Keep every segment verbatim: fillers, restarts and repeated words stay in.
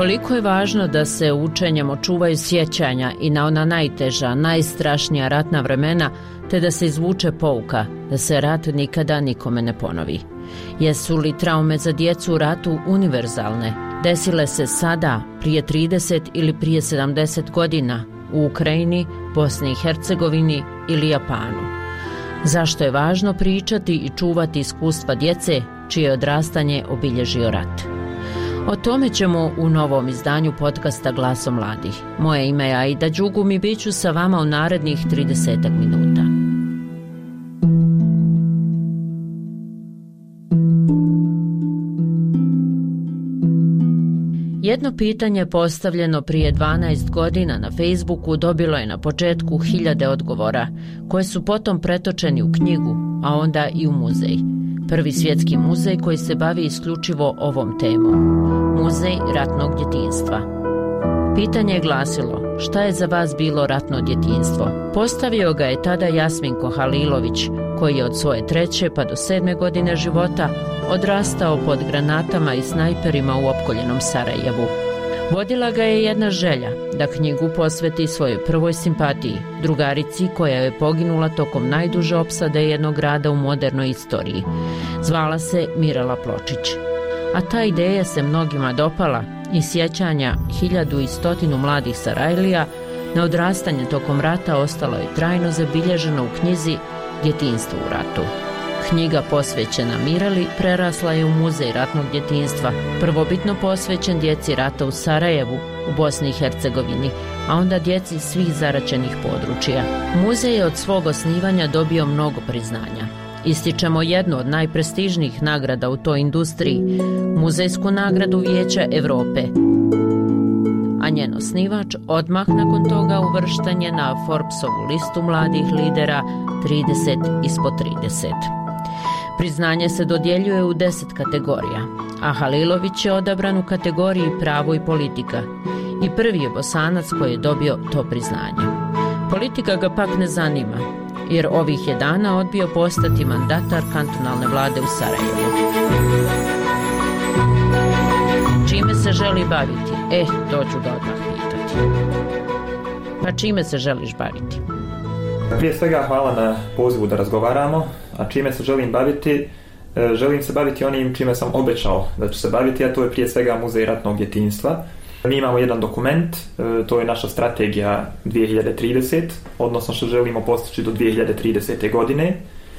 Koliko je važno da se učenjem očuvaju sjećanja i na ona najteža, najstrašnija ratna vremena, te da se izvuče pouka, da se rat nikada nikome ne ponovi. Jesu li traume za djecu u ratu univerzalne? Desile se sada, prije trideset ili prije sedamdeset godina, u Ukrajini, Bosni i Hercegovini ili Japanu? Zašto je važno pričati i čuvati iskustva djece čije odrastanje obilježio rat? O tome ćemo u novom izdanju podcasta Glaso mladih. Moje ime je Aida Đugum i bit ću sa vama u narednih tridesetak minuta. Jedno pitanje postavljeno prije dvanaest godina na Facebooku dobilo je na početku hiljade odgovora, koje su potom pretočeni u knjigu, a onda i u muzej. Prvi svjetski muzej koji se bavi isključivo ovom temom. Muzej ratnog djetinjstva. Pitanje je glasilo: šta je za vas bilo ratno djetinjstvo? Postavio ga je tada Jasminko Halilović, koji je od svoje treće pa do sedme godine života odrastao pod granatama i snajperima u opkoljenom Sarajevu. Vodila ga je jedna želja, da knjigu posveti svojoj prvoj simpatiji, drugarici koja je poginula tokom najduže opsade jednog grada u modernoj istoriji. Zvala se Mirela Pločić. A ta ideja se mnogima dopala i sjećanja hiljadu i stotinu mladih Sarajlija na odrastanje tokom rata ostalo je trajno zabilježeno u knjizi Djetinjstvo u ratu. Knjiga posvećena Mireli prerasla je u muzej ratnog djetinjstva, prvobitno posvećen djeci rata u Sarajevu, u Bosni i Hercegovini, a onda djeci svih zaraćenih područja. Muzej je od svog osnivanja dobio mnogo priznanja. Ističemo jednu od najprestižnijih nagrada u toj industriji, muzejsku nagradu Vijeća Europe. A njen osnivač odmah nakon toga uvršten je na Forbesovu listu mladih lidera trideset ispod trideset. Priznanje se dodjeljuje u deset kategorija, a Halilović je odabran u kategoriji pravo i politika i prvi je Bosanac koji je dobio to priznanje. Politika ga pak ne zanima, jer ovih je dana odbio postati mandatar kantonalne vlade u Sarajevu. Čime se želi baviti? Eh, to ću da odmah pitati. Pa čime se želiš baviti? Prije svega hvala na pozivu da razgovaramo, a čime se želim baviti? Želim se baviti onim čime sam obećao da ću se baviti, a to je prije svega Muzej ratnog djetinjstva. Mi imamo jedan dokument, to je naša strategija dvije hiljade trideset, odnosno što želimo postići do dvije hiljade tridesete. godine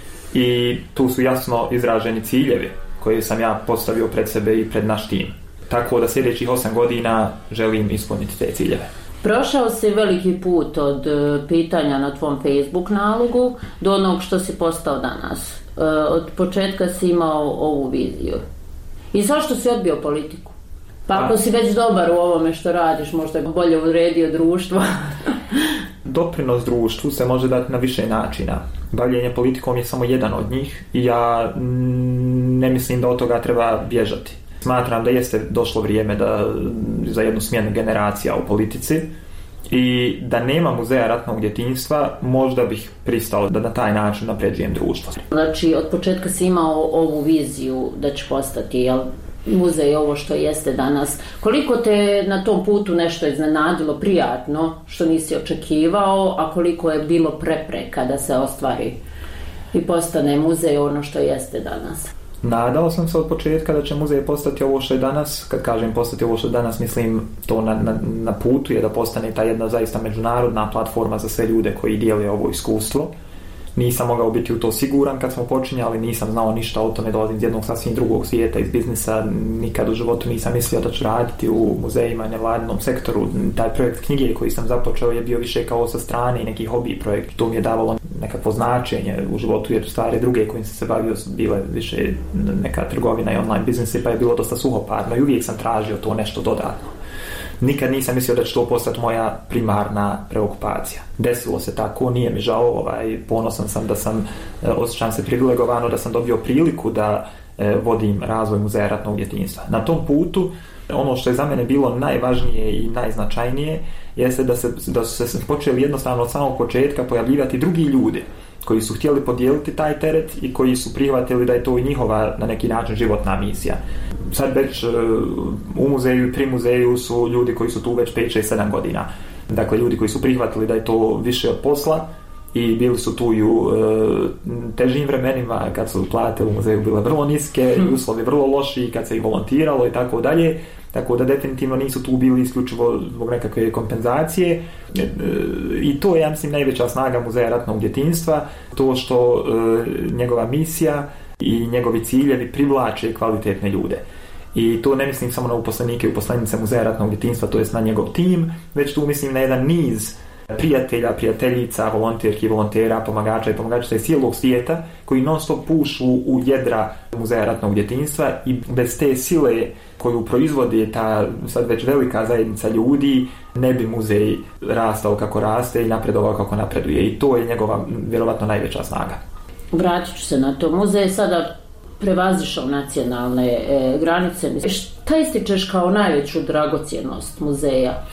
i tu su jasno izraženi ciljevi koje sam ja postavio pred sebe i pred naš tim. Tako da sljedećih osam godina želim ispuniti te ciljeve. Prošao si veliki put od pitanja na tvom Facebook nalogu do onog što si postao danas. Od početka si imao ovu viziju. I zašto si odbio politiku? Pa ako si već dobar u ovome što radiš, možda je bolje uredio društvo. Doprinos društvu se može dati na više načina. Bavljenje politikom je samo jedan od njih i ja ne mislim da od toga treba bježati. Smatram da jeste došlo vrijeme da, za jednu smjenu generacija u politici i da nema muzeja ratnog djetinjstva, možda bih pristao da na taj način napređujem društvo. Znači, od početka si imao ovu viziju da će postati, jel, muzej ovo što jeste danas. Koliko te na tom putu nešto iznenadilo, prijatno, što nisi očekivao, a koliko je bilo prepreka da se ostvari i postane muzej ono što jeste danas? Nadao sam se od početka da će muzej postati ovo što je danas. Kad kažem postati ovo što je danas, mislim to na, na, na putu je da postane ta jedna zaista međunarodna platforma za sve ljude koji dijele ovo iskustvo. Nisam mogao biti u to siguran kad smo počinjali, nisam znao ništa o tome, dolazim iz jednog sasvim drugog svijeta, iz biznisa, nikad u životu nisam mislio da ću raditi u muzejima i nevladinom sektoru. Taj projekt knjige koji sam započeo je bio više kao sa strane i neki hobi projekt. To mi je davalo nekakvo značenje u životu, jer stvari druge kojim sam se bavio su bile više neka trgovina i online biznisi, pa je bilo dosta suhoparno i uvijek sam tražio to nešto dodatno. Nikad nisam mislio da će to postati moja primarna preokupacija. Desilo se tako, nije mi žao, ovaj, ponosan sam da sam, osjećam se privilegovano da sam dobio priliku da e, vodim razvoj Muzeja ratnog djetinjstva. Na tom putu, ono što je za mene bilo najvažnije i najznačajnije, jeste da, se, da su se počeli jednostavno od samog početka pojavljivati drugi ljudi koji su htjeli podijeliti taj teret i koji su prihvatili da je to njihova na neki način životna misija. Sad već u muzeju i pri muzeju su ljudi koji su tu već pet, šest, sedam godina. Dakle, ljudi koji su prihvatili da je to više od posla i bili su tu i u e, težim vremenima kad su plate u muzeju bile vrlo niske, hmm. uslovi vrlo loši, kad se i volontiralo i tako dalje. Tako da definitivno nisu tu bili isključivo zbog nekakve kompenzacije. E, e, I to je, ja mislim, najveća snaga Muzeja ratnog djetinjstva, to što e, njegova misija i njegovi ciljevi privlače kvalitetne ljude. I to ne mislim samo na uposlenike i uposlenice Muzeja ratnog djetinjstva, to jest na njegov tim, već tu mislim na jedan niz prijatelja, prijateljica, volonterki, volontera, pomagača i pomagačica iz cijelog svijeta koji non stop pušu u jedra Muzeja ratnog djetinjstva i bez te sile koju proizvodi ta sad već velika zajednica ljudi ne bi muzej rastao kako raste i napredovao kako napreduje. I to je njegova vjerovatno najveća snaga. Vratit ću se na to. Muzej je sada prevazišao nacionalne e, granice. Šta ističeš kao najveću dragocjenost muzeja?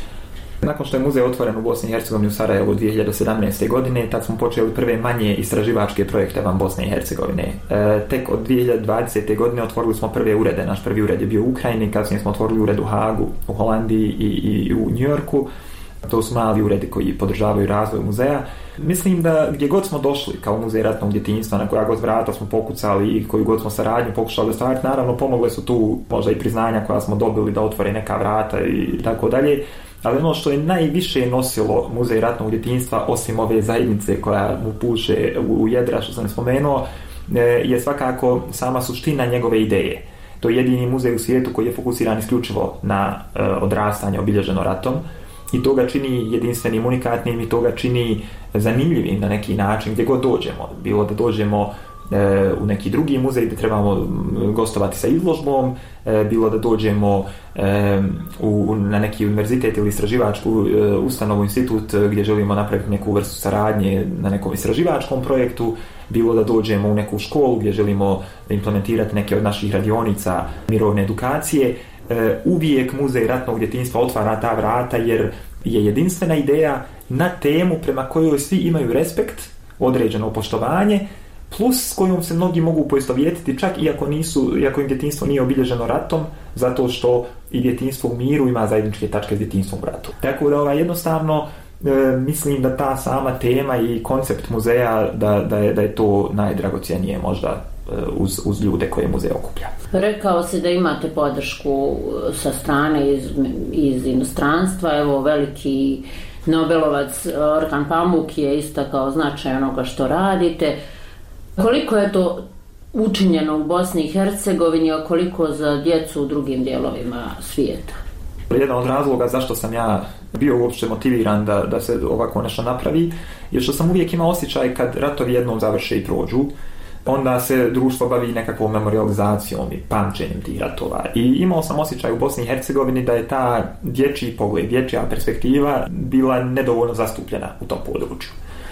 Nakon što je muzej otvoren u Bosni i Hercegovini u Sarajevu dvije hiljade sedamnaeste. godine, tad smo počeli prve manje istraživačke projekte van Bosne i Hercegovine. E, tek od dvije hiljade dvadesete. godine otvorili smo prve urede. Naš prvi ured je bio u Ukrajini, kasnije smo otvorili ured u Hagu, u Holandiji i, i u New Yorku. To su mali uredi koji podržavaju razvoj muzeja. Mislim da gdje god smo došli kao Muzej ratnog djetinjstva, na koja god vrata smo pokucali i koju god smo saradnju pokušali ostvariti, naravno pomogle su tu možda i priznanja koja smo dobili da otvore neka vrata i tako dalje. Ali ono što je najviše nosilo Muzej ratnog djetinjstva, osim ove zajednice koja mu puše u jedra, što sam spomenuo, je svakako sama suština njegove ideje. To je jedini muzej u svijetu koji je fokusiran isključivo na odrastanje obilježeno ratom. I to ga čini jedinstvenim, unikatnim i to ga čini zanimljivim na neki način gdje god dođemo. Bilo da dođemo e, u neki drugi muzej gdje trebamo gostovati sa izložbom, e, bilo da dođemo e, u, na neki univerzitet ili istraživačku e, ustanovu, institut gdje želimo napraviti neku vrstu saradnje na nekom istraživačkom projektu, bilo da dođemo u neku školu gdje želimo implementirati neke od naših radionica mirovne edukacije. Uvijek Muzej ratnog djetinjstva otvara ta vrata jer je jedinstvena ideja na temu prema kojoj svi imaju respekt, određeno poštovanje, plus s kojom se mnogi mogu poistovjetiti čak iako, nisu, iako im djetinjstvo nije obilježeno ratom, zato što i djetinjstvo u miru ima zajedničke tačke s djetinjstvom u ratu. Tako da ovaj, jednostavno e, mislim da ta sama tema i koncept muzeja da, da, je, da je to najdragocjenije možda Uz, uz ljude koje muzej okuplja. Rekao si da imate podršku sa strane iz, iz inostranstva. Evo, veliki Nobelovac Orhan Pamuk je istakao značaj onoga što radite. Koliko je to učinjeno u Bosni i Hercegovini, a koliko za djecu u drugim dijelovima svijeta? Jedan od razloga zašto sam ja bio uopće motiviran da, da se ovako nešto napravi je što sam uvijek imao osjećaj kad ratovi jednom završe i prođu, onda se društvo bavi nekakvom memorializacijom i pamćenjem tih ratova. I imao sam osjećaj u Bosni i Hercegovini da je ta dječji pogled, dječja perspektiva bila nedovoljno zastupljena u tom području.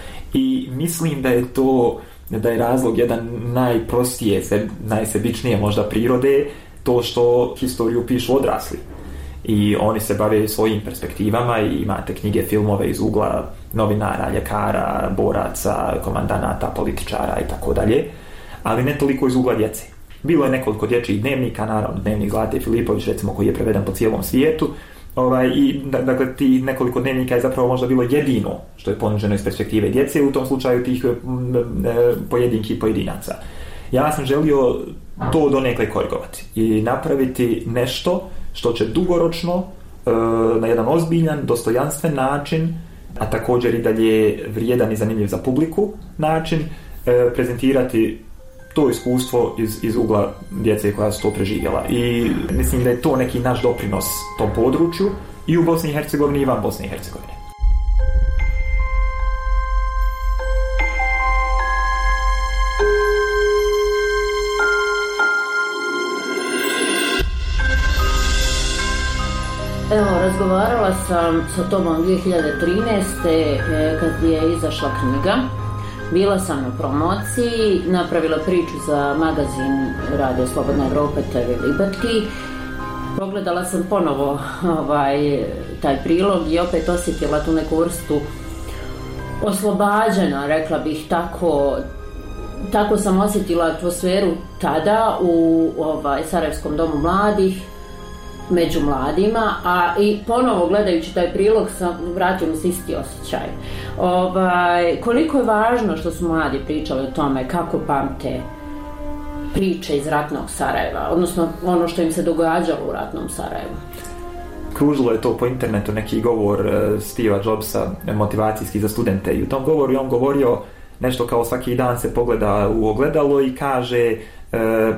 I mislim da je to, da je razlog jedan najprostije, najsebičnije možda prirode, to što historiju pišu odrasli. I oni se bave svojim perspektivama i imate knjige, filmove iz ugla novinara, ljekara, boraca, komandanata, političara i tako dalje, ali ne toliko iz ugla djece. Bilo je nekoliko dječjih dnevnika, naravno dnevnik Zlate Filipović, recimo, koji je preveden po cijelom svijetu, ovaj, i dakle ti nekoliko dnevnika je zapravo možda bilo jedino što je ponuđeno iz perspektive djece, u tom slučaju tih pojedinki i pojedinaca. Ja sam želio to donekle korigovati i napraviti nešto što će dugoročno, na jedan ozbiljan, dostojanstven način, a također i dalje vrijedan i zanimljiv za publiku način, prezentirati to iskustvo iz, iz ugla djece koja su to preživjela. I mislim da je to neki naš doprinos tom području i u Bosni i Hercegovini i van Bosne i Hercegovine. Evo, razgovarala sam sa tobom dvije hiljade trinaeste. kad je izašla knjiga. Bila sam na promociji, napravila priču za magazin Radio Slobodna Evropa te ve Liberty. Pogledala sam ponovo ovaj, taj prilog i opet osjetila tu neku vrstu oslobađena, rekla bih, tako, tako sam osjetila atmosferu tada u ovaj, Sarajevskom domu mladih, među mladima, a i ponovo gledajući taj prilog sam, vratio mi se isti osjećaj. Ovaj, koliko je važno što su mladi pričali o tome kako pamte priče iz ratnog Sarajeva, odnosno ono što im se događalo u ratnom Sarajevu. Kružilo je to po internetu neki govor uh, Steva Jobsa, motivacijski za studente, i u tom govoru je on govorio nešto kao svaki dan se pogleda u ogledalo i kaže uh,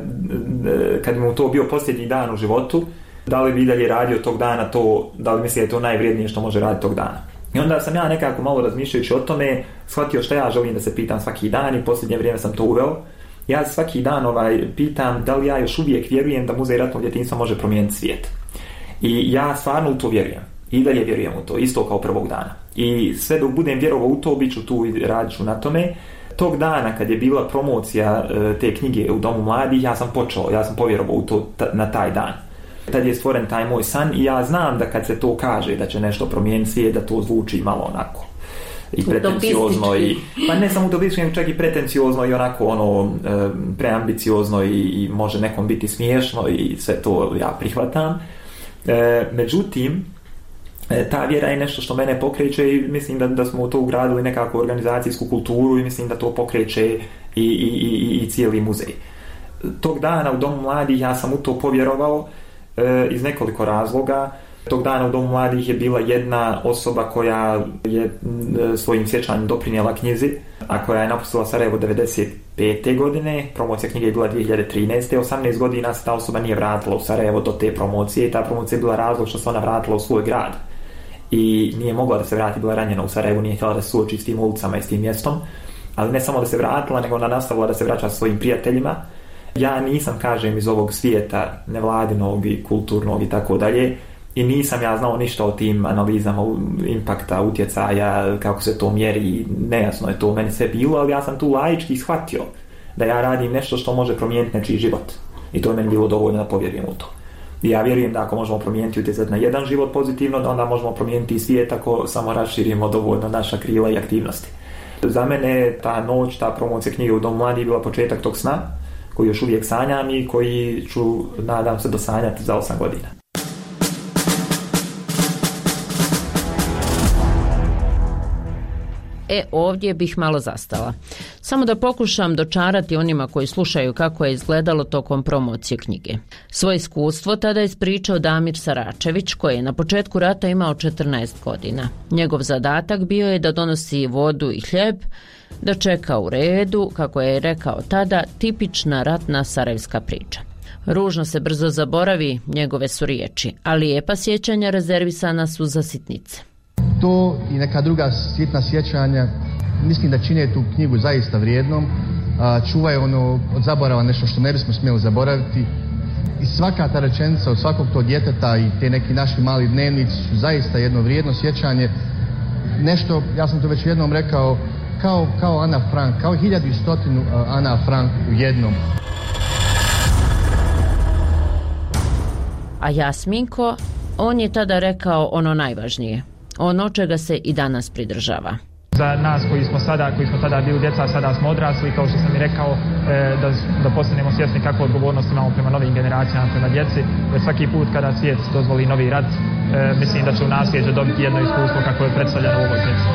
kad mu to bio posljednji dan u životu, da li bi i dalje radio tog dana to, da li misli da je to najvrijednije što može raditi tog dana. I onda sam ja nekako malo razmišljajući o tome shvatio što ja želim da se pitam svaki dan, i posljednje vrijeme sam to uveo. Ja svaki dan ovaj, pitam da li ja još uvijek vjerujem da Muzej ratnog djetinjstva može promijeniti svijet. I ja stvarno u to vjerujem. I dalje vjerujem u to, isto kao prvog dana. I sve dok budem vjerovao u to, bit ću tu i radit ću na tome. Tog dana kad je bila promocija te knjige u Domu mladih, ja sam počeo, ja sam povjerovao u to na taj dan. Tad je stvoren taj moj san i ja znam da kad se to kaže da će nešto promijeniti svijet, da to zvuči malo onako i pretenciozno i, pa ne samo utopistično, čak i pretenciozno i onako ono preambiciozno i, i može nekom biti smiješno i sve to ja prihvatam. E, međutim, ta vjera je nešto što mene pokreće i mislim da, da smo u to ugradili nekakvu organizacijsku kulturu i mislim da to pokreće i, i, i, i cijeli muzej. Tog dana u Domu mladih ja sam u to povjerovao e, iz nekoliko razloga. Tog dana u Domu mladih je bila jedna osoba koja je svojim sjećanjem doprinijela knjizi, a koja je napustila Sarajevo devedeset pete godine. Promocija knjige je bila dvije hiljade trinaeste. osamnaest godina se ta osoba nije vratila u Sarajevo do te promocije i ta promocija je bila razlog što se ona vratila u svoj grad. I nije mogla da se vrati, bila ranjena u Sarajevu, nije htjela da se suoči s tim ulicama i s tim mjestom. Ali ne samo da se vratila, nego ona nastavila da se vraća sa svojim prijateljima. Ja nisam, kažem, iz ovog svijeta nevladinog i kulturnog i tako dalje. I nisam ja znao ništa o tim analizama impakta, utjecaja, kako se to mjeri, nejasno je to meni sve bilo, ali ja sam tu laički shvatio da ja radim nešto što može promijeniti nečiji život. I to je meni bilo dovoljno da povjerujem u to. I ja vjerujem da ako možemo promijeniti utjecati na jedan život pozitivno, da onda možemo promijeniti i svijet ako samo raširimo dovoljno naša krila i aktivnosti. Za mene ta noć, ta promocija knjige u Domu mladih bila početak tog sna, koji još uvijek sanjam i koji ću, nadam se, dosanjati za osam godina. E, ovdje bih malo zastala. Samo da pokušam dočarati onima koji slušaju kako je izgledalo tokom promocije knjige. Svoje iskustvo tada je ispričao Damir Saračević, koji je na početku rata imao četrnaest godina. Njegov zadatak bio je da donosi vodu i hljeb, da čeka u redu, kako je rekao tada, tipična ratna sarajevska priča. Ružno se brzo zaboravi, njegove su riječi, a lijepa sjećanja rezervisana su za sitnice. To i neka druga sitna sjećanja mislim da čine tu knjigu zaista vrijednom, a, čuvaju ono od zaborava nešto što ne bismo smjeli zaboraviti. I svaka ta rečenica od svakog tog djeteta i te neki naši mali dnevnici su zaista jedno vrijedno sjećanje. Nešto, ja sam to već jednom rekao, kao, kao Ana Frank, kao hiljadu i stotinu uh, Ana Frank u jednom. A Jasminko, on je tada rekao ono najvažnije, ono čega se i danas pridržava. Za nas koji smo sada, koji smo tada bili djeca, sada smo odrasli, kao što sam i rekao, e, da, da postanemo svjesni kakvu odgovornost imamo prema novim generacijama, prema djeci, jer svaki put kada svijet dozvoli novi rat, e, mislim da će u nasljeđe dobiti jedno iskustvo kako je predstavljeno u ovoj djeci.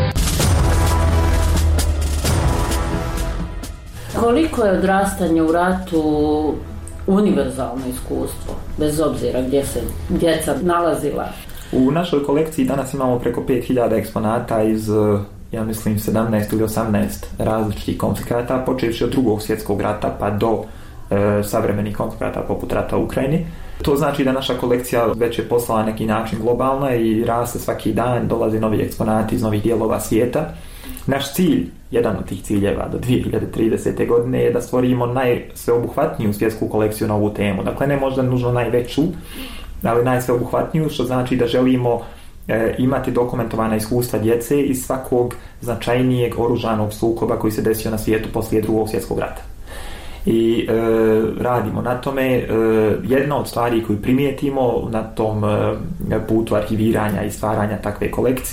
Koliko je odrastanje u ratu univerzalno iskustvo, bez obzira gdje se djeca nalazila? U našoj kolekciji danas imamo preko pet hiljada eksponata iz, ja mislim, sedamnaest ili osamnaest različitih konflikata, počevši od drugog svjetskog rata pa do e, savremenih konflikata poput rata u Ukrajini. To znači da naša kolekcija već je postala neki način globalna i raste svaki dan, dolaze novi eksponati iz novih dijelova svijeta. Naš cilj, jedan od tih ciljeva do dvije hiljade tridesete godine je da stvorimo najsveobuhvatniju svjetsku kolekciju na ovu temu. Dakle, ne možda nužno najveću, ali najsveobuhvatniju, što znači da želimo e, imati dokumentovana iskustva djece iz svakog značajnijeg oružanog sukoba koji se desio na svijetu poslije drugog svjetskog rata. I e, radimo na tome. E, jedna od stvari koju primijetimo na tom e, putu arhiviranja i stvaranja takve kolekcije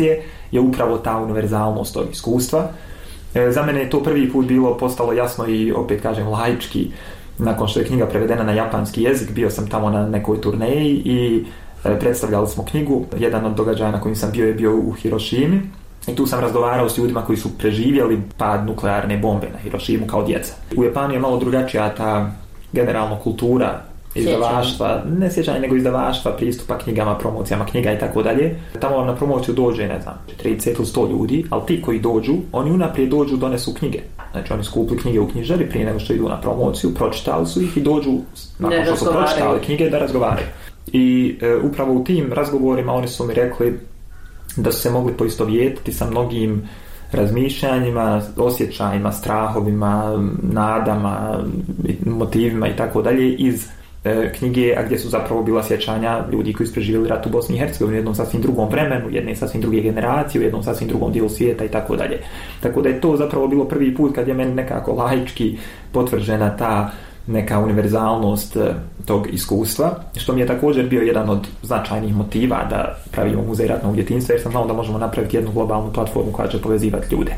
je upravo ta univerzalnost tog iskustva. E, za mene je to prvi put bilo postalo jasno i opet kažem laički, nakon što je knjiga prevedena na japanski jezik, bio sam tamo na nekoj turneji i e, predstavljali smo knjigu. Jedan od događaja na kojim sam bio je bio u Hirošimi i tu sam razgovarao s ljudima koji su preživjeli pad nuklearne bombe na Hirošimu kao djeca. U Japanu je malo drugačija ta generalno kultura izdavaštva, ne sjećanje, nego izdavaštva, pristupa knjigama, promocijama knjiga i tako dalje. Tamo vam na promociju dođe, ne znam, trideset ili sto ljudi, ali ti koji dođu, oni unaprijed dođu, donesu knjige. Znači oni su kupili knjige u knjižari prije nego što idu na promociju, pročitali su ih i dođu, nakon što su pročitali knjige, da razgovaraju. I e, upravo u tim razgovorima oni su mi rekli da su se mogli poistovjetiti sa mnogim razmišljanjima, osjećajima, strahovima, nadama, motivima i tako dalje iz e, knjige, a gdje su zapravo bila sjećanja ljudi koji su preživjeli rat u Bosni i Hercegovini u jednom sasvim drugom vremenu, jedne sasvim druge generacije, u jednom sasvim drugom dijelu svijeta i tako dalje. Tako da je to zapravo bilo prvi put kad je meni nekako laički potvrđena ta neka univerzalnost tog iskustva, što mi je također bio jedan od značajnih motiva da pravimo muzej ratnog djetinjstva, jer sam znao da možemo napraviti jednu globalnu platformu koja će povezivati ljude.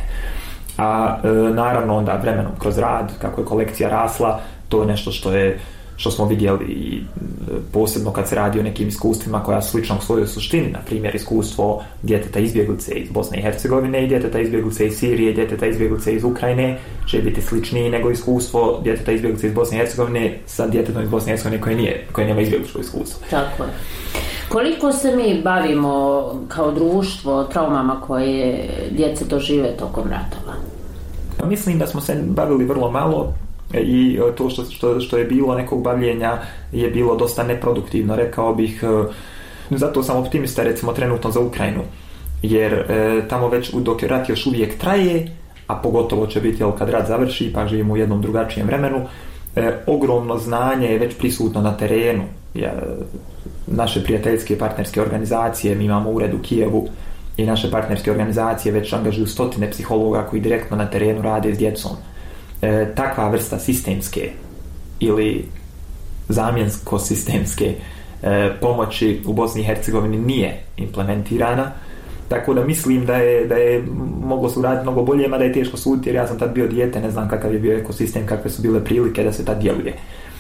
A e, naravno onda vremenom kroz rad, kako je kolekcija rasla, to je nešto što je što smo vidjeli i posebno kad se radi o nekim iskustvima koja su slična u svojoj suštini, na primjer iskustvo djeteta izbjeglice iz Bosne i Hercegovine i djeteta izbjeglice iz Sirije, djeteta izbjeglice iz Ukrajine će biti sličniji nego iskustvo djeteta izbjeglice iz Bosne i Hercegovine sa djetetom iz Bosne i Hercegovine koje nije, koje nema izbjegličko iskustvo. Tako je. Koliko se mi bavimo kao društvo traumama koje djece dožive tokom ratova? Mislim da smo se bavili vrlo malo i to što, što, što je bilo nekog bavljenja je bilo dosta neproduktivno, rekao bih. Zato sam optimista recimo trenutno za Ukrajinu, jer e, tamo već dok rat još uvijek traje, a pogotovo će biti jel, kad rat završi, pa živimo u jednom drugačijem vremenu, e, ogromno znanje je već prisutno na terenu. Ja, naše prijateljske partnerske organizacije, mi imamo ured u Kijevu i naše partnerske organizacije već angažuju stotine psihologa koji direktno na terenu rade s djecom. E, takva vrsta sistemske ili zamjensko-sistemske e, pomoći u Bosni i Hercegovini nije implementirana, tako da mislim da je, da je moglo se uraditi mnogo bolje, mada je teško suditi jer ja sam tad bio dijete, ne znam kakav je bio ekosistem, kakve su bile prilike da se tad djeluje.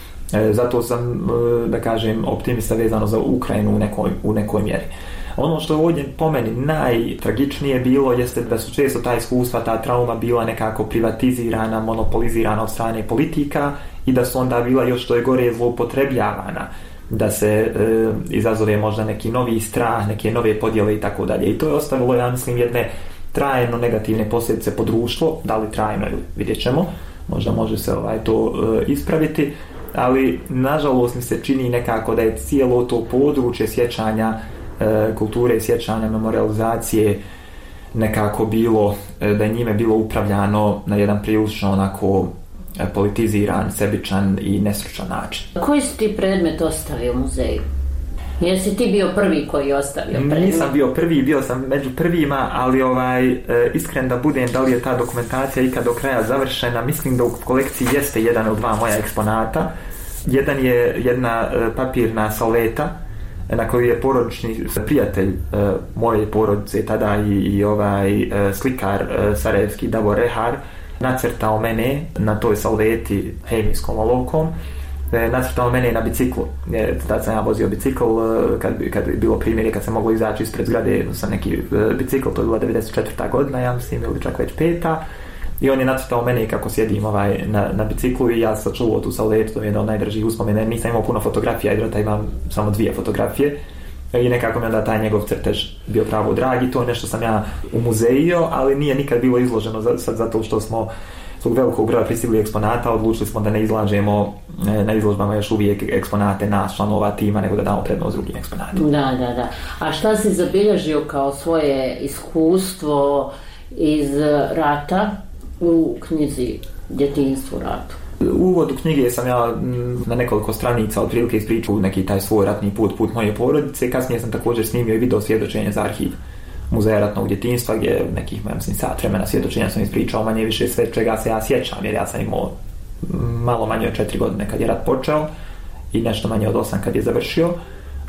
E, zato sam, e, da kažem, optimista vezano za Ukrajinu u nekoj, u nekoj mjeri. Ono što je ovdje po meni najtragičnije bilo jeste da su često ta iskustva, ta trauma bila nekako privatizirana, monopolizirana od strane politika i da su onda bila još što je gore zloupotrebljavana, da se e, izazove možda neki novi strah, neke nove podjele i tako dalje. I to je ostavilo, ja mislim, jedne trajno negativne posljedice po društvo, da li trajno ili vidjet ćemo, možda može se ovaj, to e, ispraviti, ali nažalost mi se čini nekako da je cijelo to područje sjećanja, kulture i sjećanja, memorializacije nekako bilo, da je njime bilo upravljano na jedan prilično onako politiziran, sebičan i nestručan način. Koji si ti predmet ostavio u muzeju? Jesi ti bio prvi koji je ostavio predmet? Nisam bio prvi, bio sam među prvima, ali ovaj, iskren da budem, da li je ta dokumentacija ikad do kraja završena, mislim da u kolekciji jeste jedan od dva moja eksponata. Jedan je jedna papirna salveta na koju je porodični prijatelj uh, moje porodice tada i, i ovaj uh, slikar uh, sarajevski Davor Rehar nacrtao mene na toj salveti hemijskom olovkom, uh, nacrtao mene na biciklu. Jer tada sam ja vozio bicikl, uh, kad, kad je bilo primjer kad sam mogao izaći ispred zgrade sa neki uh, bicikl, to je bila devedeset četvrta godina, ja mislim, ili čak već peta. I on je nacrtao mene kako sjedim ovaj, na, na biciklu i ja sam čuvao tu salvetu, to je jedan od najdražih uspomena. Nisam imao puno fotografija, jer da imam samo dvije fotografije i nekako mi onda taj njegov crtež bio pravo drag i to je nešto sam ja umuzejio, ali nije nikad bilo izloženo za, sad zato što smo zbog velikog broja pristigli eksponata odlučili smo da ne izlažemo na izložbama još uvijek eksponate nas, članova tima, nego da damo prednost drugim eksponatima. Da, da, da. A šta si zabilježio kao svoje iskustvo iz rata u knjizi Djetinjstvo u ratu? U uvodu knjige sam ja na nekoliko stranica otprilike ispričao neki taj svoj ratni put, put moje porodice. Kasnije sam također snimio i video svjedočenje za arhiv Muzeja ratnog djetinjstva, gdje nekih, mislim, sat vremena svjedočenja sam ispričao manje više sve čega se ja sjećam, jer ja sam imao malo manje od četiri godine kad je rat počeo i nešto manje od osam kad je završio.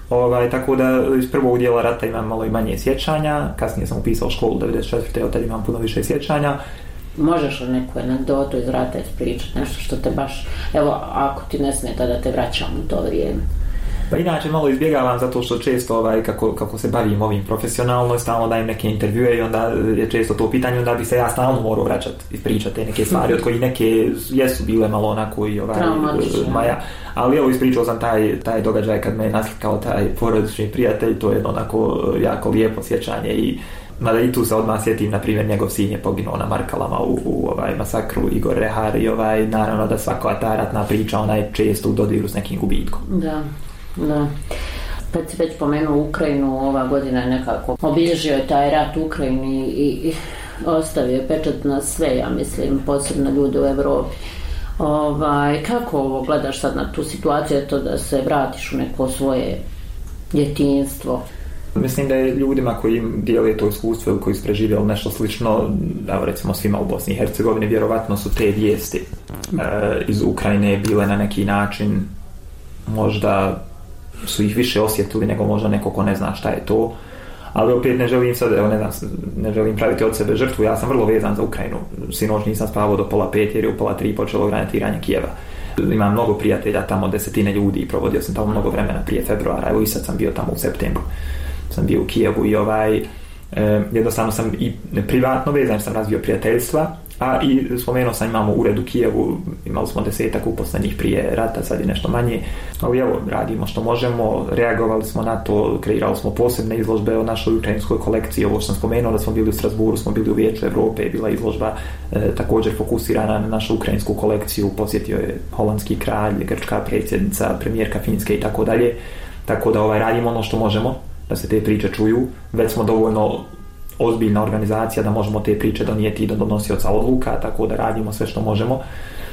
Ovaj, tako da iz prvog dijela rata imam malo i manje sjećanja, kasnije sam upisao školu devedeset četvrte od tada imam puno više sjećanja. Možeš li neku anegdotu iz rata ispričati, nešto što te baš, evo, ako ti ne smeta da te vraćam u to vrijeme? Pa inače malo izbjegavam zato što često ovaj, kako, kako se bavim ovim profesionalno, stalno dajem neke intervjue i onda je često to pitanje, onda bi se ja stalno morao vraćati, ispričati neke stvari od kojih neke jesu bile malo onako i ovaj, maja. Ali evo ispričao sam taj, taj događaj kad me je naslikao taj porodični prijatelj, to je onako jako lijepo sjećanje i mada i tu se odmah sjetim, na primjer, njegov sin je poginuo na Markalama u, u ovaj masakru, Igor Rehar, i ovaj, naravno da svaka ta ratna priča, ona je često u dodiru s nekim gubitkom. Da, da. Kad si već pomenuo Ukrajinu, ova godina je nekako obilježio je taj rat u Ukrajini i, i ostavio je pečat na sve, ja mislim, posebno ljude u Europi. Ovaj, kako ovo gledaš sad na tu situaciju, to da se vratiš u neko svoje djetinjstvo? Mislim da je ljudima koji dijele to iskustvo ili koji su preživjeli nešto slično, da recimo svima u Bosni i Hercegovini, vjerovatno su te vijesti e, iz Ukrajine bile na neki način, možda su ih više osjetili nego možda neko ko ne zna šta je to, ali opet ne želim sad, evo ne znam, ne želim praviti od sebe žrtvu, ja sam vrlo vezan za Ukrajinu. Sinoć nisam spavao do pola pet jer je u pola tri počelo granatiranje Kijeva. Imam mnogo prijatelja tamo, desetine ljudi, provodio sam tamo mnogo vremena prije februara, evo i sad sam bio tamo u septembru. Sam bio u Kijevu i ovaj, e, jednostavno sam i privatno vezan, sam razvio prijateljstva, a i spomenuo sam, imamo ured u Kijevu, imali smo desetak uposlenih prije rata, sad je nešto manje, ali evo, radimo što možemo, reagovali smo na to, kreirali smo posebne izložbe o našoj ukrajinskoj kolekciji, ovo što sam spomenuo da smo bili u Strasburu, smo bili u Vijeću Europe, bila izložba e, također fokusirana na našu ukrajinsku kolekciju, posjetio je holandski kralj, grčka predsjednica, premijerka Finske i tako dalje, tako da ovaj, radimo ono što možemo da se te priče čuju, već smo dovoljno ozbiljna organizacija da možemo te priče donijeti do donosioca odluka, tako da radimo sve što možemo,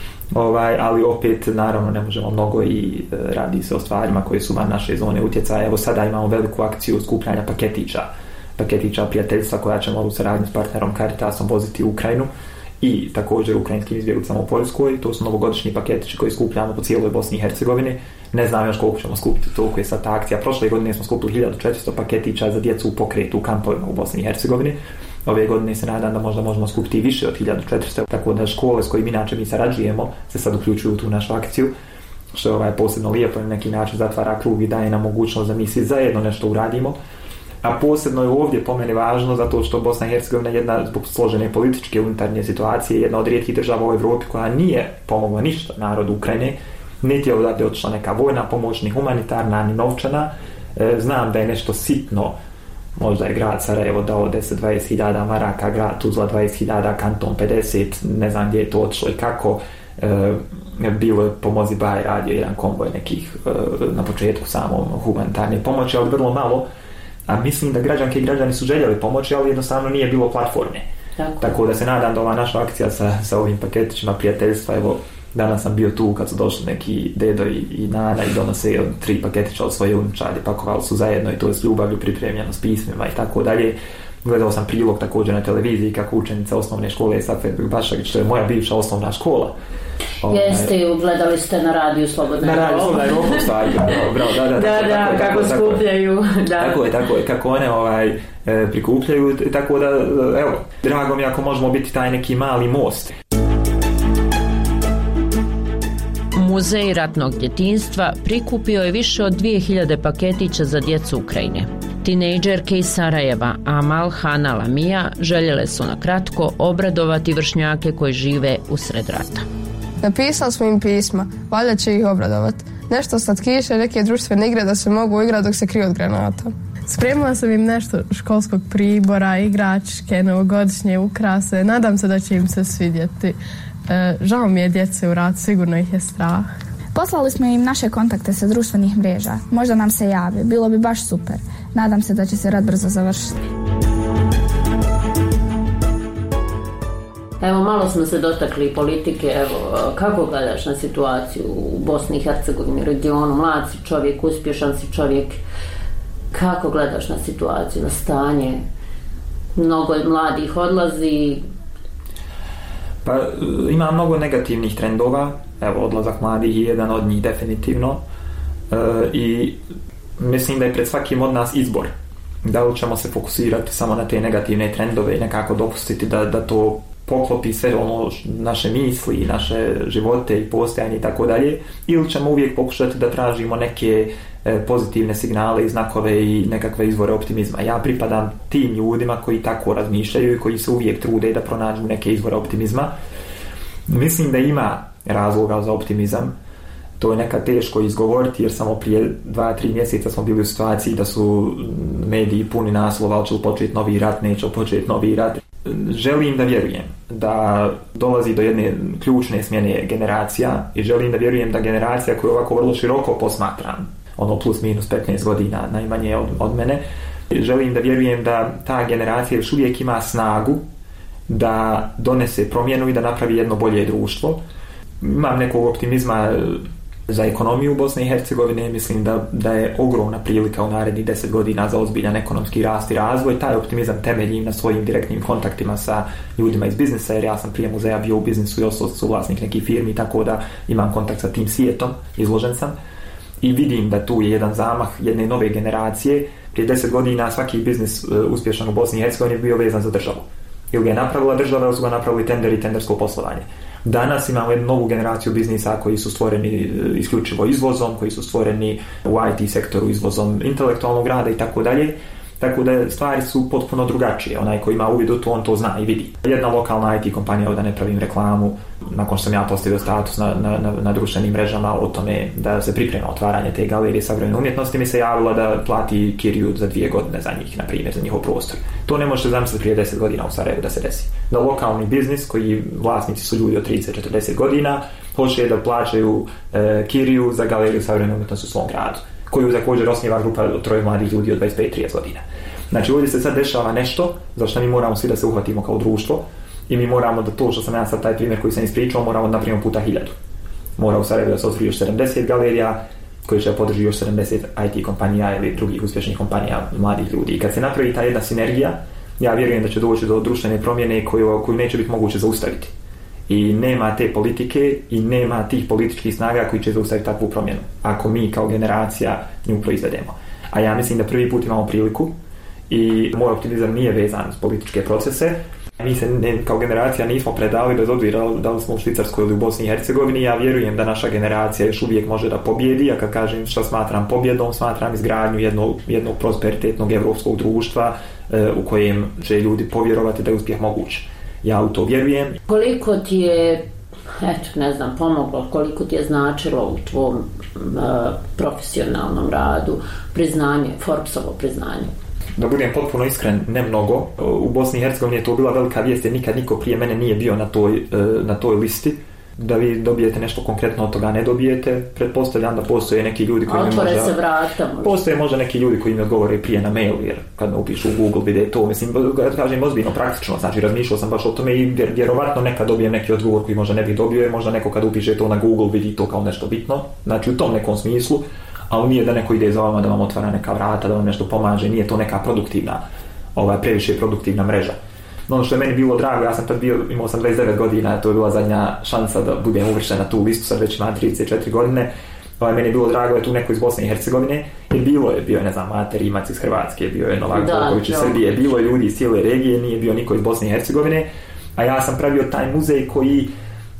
ovaj, ali opet naravno ne možemo mnogo i e, radi se o stvarima koje su van naše zone utjecaja. Evo sada imamo veliku akciju skupljanja paketića, paketića prijateljstva koja ćemo u saradnji s partnerom Caritasom voziti u Ukrajinu i također ukrajinskim izbjeglicama u Poljskoj. To su novogodišnji paketići koji skupljamo po cijeloj Bosni i Hercegovini. Ne znam još koliko ćemo skupiti, toliko je sad ta akcija. Prošle godine smo skupili hiljadu četiristo paketića za djecu u pokretu u kampovima u Bosni i Hercegovini. Ove godine se nadam da možda možemo skupiti više od hiljadu četiristo, tako da škole s kojim inače mi sarađujemo se sad uključuju u tu našu akciju, što je ovaj posebno lijepo, na neki način zatvara krug i daje nam mogućnost da mi svi zajedno nešto uradimo. A posebno je ovdje po meni važno zato što Bosna i Hercegovina jedna zbog složene političke unutarnje situacije, jedna od rijetkih država u Europi koja nije pomogla ništa narodu Ukrajine, niti je odavde otišla neka vojna pomoć, ni humanitarna, ni novčana. E, znam da je nešto sitno, možda je grad Sarajevo dao deset do dvadeset hiljada maraka, grad Tuzla dvadeset hiljada, kanton pedeset, ne znam gdje je to otišlo i kako. E, bilo je Pomozi Baj radio jedan konvoj nekih e, na početku samo humanitarne pomoći, ali vrlo malo. A mislim da građanke i građani su željeli pomoći, ali jednostavno nije bilo platforme. Tako, Tako da se nadam da ova naša akcija sa, sa ovim paketićima prijateljstva, evo, danas sam bio tu kad su došli neki dedo i, i nana i donose tri paketića od svoje unučadi, pakovali su zajedno i to je s ljubavlju pripremljeno s pismima i tako dalje. Gledao sam prilog također na televiziji kako učenica osnovne škole Safet Bašagić, što je moja bivša osnovna škola. Jeste, gledali ste na radiju Slobodna Europa. Na radiju Slobodna Europa, stvari, bravo, da, da, da, tako, da, tako, kako tako, skupljaju. Da. Tako je, tako je, kako one ovaj, e, prikupljaju, tako da, evo, drago mi ako možemo biti taj neki mali most. Muzej ratnog djetinjstva prikupio je više od dvije hiljade paketića za djecu Ukrajine. Tinejdžerke iz Sarajeva, Amal, Hana, Lamija, željele su na kratko obradovati vršnjake koji žive usred rata. Napisali smo im pisma, valjda će ih obradovati. Nešto slatkiše, neke društvene igre da se mogu igrati dok se kriju od granata. Spremila sam im nešto školskog pribora, igračke, novogodišnje ukrase. Nadam se da će im se svidjeti. E, žao mi je djece u ratu, sigurno ih je strah. Poslali smo im naše kontakte sa društvenih mreža. Možda nam se jave, bilo bi baš super. Nadam se da će se rat brzo završiti. Evo, malo smo se dotakli politike. Evo, kako gledaš na situaciju u Bosni i Hercegovini, regionu? Mlad si čovjek, uspješan si čovjek. Kako gledaš na situaciju, na stanje? Mnogo mladih odlazi. Pa ima mnogo negativnih trendova. Evo, odlazak mladih je jedan od njih definitivno. E, I mislim da je pred svakim od nas izbor. Da li ćemo se fokusirati samo na te negativne trendove i nekako dopustiti da, da to poklopi sve ono naše misli, naše živote i postojanje i tako dalje, ili ćemo uvijek pokušati da tražimo neke e, pozitivne signale i znakove i nekakve izvore optimizma. Ja pripadam tim ljudima koji tako razmišljaju i koji se uvijek trude da pronađu neke izvore optimizma. Mislim da ima razloga za optimizam. To je nekad teško izgovoriti jer samo prije dva, tri mjeseca smo bili u situaciji da su mediji puni naslova, hoće li početi novi rat, neće li početi novi rat. Želim da vjerujem da dolazi do jedne ključne smjene generacija i želim da vjerujem da generacija koju ovako vrlo široko posmatram, ono plus minus petnaest godina najmanje od, od mene, želim da vjerujem da ta generacija još uvijek ima snagu da donese promjenu i da napravi jedno bolje društvo. Imam nekog optimizma za ekonomiju Bosne i Hercegovine, mislim da, da je ogromna prilika u narednih deset godina za ozbiljan ekonomski rast i razvoj. Taj optimizam temeljim na svojim direktnim kontaktima sa ljudima iz biznisa, jer ja sam prije muzeja bio u biznisu i ostao suvlasnik nekih firmi, tako da imam kontakt sa tim svijetom, izložen sam i vidim da tu je jedan zamah jedne nove generacije. Prije deset godina svaki biznis uh, uspješan u Bosni i Hercegovini bio vezan za državu. Ili ga je napravila država, ili su ga napravili tender i tendersko poslovanje. Danas imamo jednu novu generaciju biznisa koji su stvoreni isključivo izvozom, koji su stvoreni u I T sektoru izvozom intelektualnog rada i tako dalje. Tako da stvari su potpuno drugačije. Onaj koji ima uvid u to, on to zna i vidi. Jedna lokalna I T kompanija, da ne pravim reklamu, nakon što sam ja postavio status na, na, na, na društvenim mrežama o tome da se priprema otvaranje te galerije savremene umjetnosti, mi se javila da plati kiriju za dvije godine za njih, na primjer, za njihov prostor. To ne možete zamisliti prije deset godina u Sarajevu da se desi. Da lokalni biznis, koji vlasnici su ljudi od trideset do četrdeset godina, hoće da plaćaju e, kiriju za galeriju savremene umjetnosti u svom gradu, koju također osniva grupa od troje mladih ljudi od dvadeset pet do trideset godina. Znači ovdje se sad dešava nešto za što mi moramo svi da se uhvatimo kao društvo i mi moramo da to što sam ja sad taj primjer koji sam ispričao moramo da napravimo puta hiljadu. Mora u Sarajevu da se otvori još sedamdeset galerija koji će podrži još sedamdeset I T kompanija ili drugih uspješnih kompanija mladih ljudi. I kad se napravi ta jedna sinergija, ja vjerujem da će doći do društvene promjene koju, koju neće biti moguće zaustaviti. I nema te politike i nema tih političkih snaga koji će zaustaviti takvu promjenu ako mi kao generacija nju proizvedemo. A ja mislim da prvi put imamo priliku i moj optimizam nije vezan s političke procese. Mi se ne, kao generacija nismo predali bez obzira da li smo u Švicarskoj ili u Bosni i Hercegovini. Ja vjerujem da naša generacija još uvijek može da pobjedi, a kad kažem što smatram pobjedom, smatram izgradnju jednog, jednog prosperitetnog evropskog društva e, u kojem će ljudi povjerovati da je uspjeh moguć. Ja u to vjerujem. Koliko ti je, eto, ne znam, pomoglo, koliko ti je značilo u tvom uh, profesionalnom radu priznanje, Forbesovo priznanje? Da budem potpuno iskren, ne mnogo. U Bosni i Hercegovini je to bila velika vijest jer nikad niko prije mene nije bio na toj, na toj listi. Da vi dobijete nešto konkretno od toga ne dobijete. Pretpostavljam da postoje neki ljudi koji mi možda... se vrata, možda. Postoje možda neki ljudi koji mi odgovore prije na mail, jer kad me upišu u Google vide to, mislim, kažem ozbiljno, praktično, znači razmišljao sam baš o tome i vjerovatno nekad dobijem neki odgovor koji možda ne bih dobio, jer možda neko kad upiše to na Google vidi to kao nešto bitno, znači u tom nekom smislu, ali nije da neko ide za vama da vam otvara neka vrata, da vam nešto pomaže, nije to neka produktivna, ovaj, previše produktivna mreža. No, ono što je meni bilo drago, ja sam tad bio, imao sam dvadeset devet godina, to je bila zadnja šansa da budem uvršten na tu listu, sad već imam trideset četiri godine. Ovaj, meni je bilo drago da je tu neko iz Bosne i Hercegovine, jer bilo je, bio je, ne znam, Mate Rimac iz Hrvatske, bio je Novak Đoković iz Srbije, bilo je ljudi iz cijele regije, nije bio niko iz Bosne i Hercegovine, a ja sam pravio taj muzej koji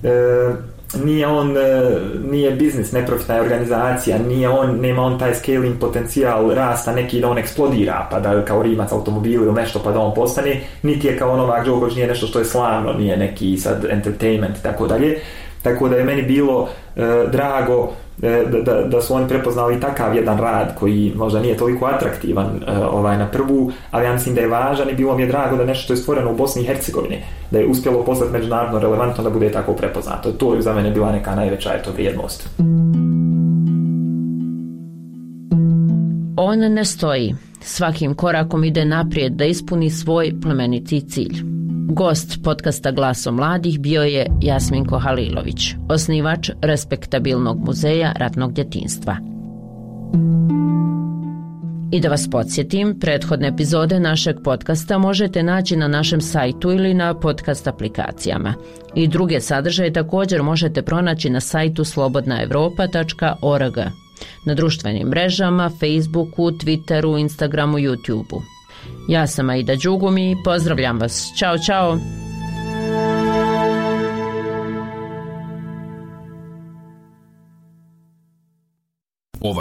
e, nije on, nije biznis, neprofitna je organizacija, nije on, nema on taj scaling potencijal rasta neki da on eksplodira, pa da kao Rimac automobili ili nešto pa da on postane, niti je kao Novak Đoković, nije nešto što je slavno, nije neki sad entertainment i tako dalje. Tako da je meni bilo e, drago e, da, da, da su oni prepoznali takav jedan rad koji možda nije toliko atraktivan e, ovaj, na prvu, ali ja mislim da je važan i bilo mi je drago da nešto što je stvoreno u Bosni i Hercegovini, da je uspjelo postati međunarodno relevantno da bude tako prepoznato. To je za mene bila neka najveća eto, vrijednost. On ne stoji. Svakim korakom ide naprijed da ispuni svoj plemeniti cilj. Gost podcasta Glaso mladih bio je Jasminko Halilović, osnivač respektabilnog muzeja ratnog djetinjstva. I da vas podsjetim, prethodne epizode našeg podcasta možete naći na našem sajtu ili na podcast aplikacijama. I druge sadržaje također možete pronaći na sajtu slobodna evropa tačka org. na društvenim mrežama, Facebooku, Twitteru, Instagramu, YouTubeu. Ja sam Aida Đugumi, pozdravljam vas. Ćao, čao!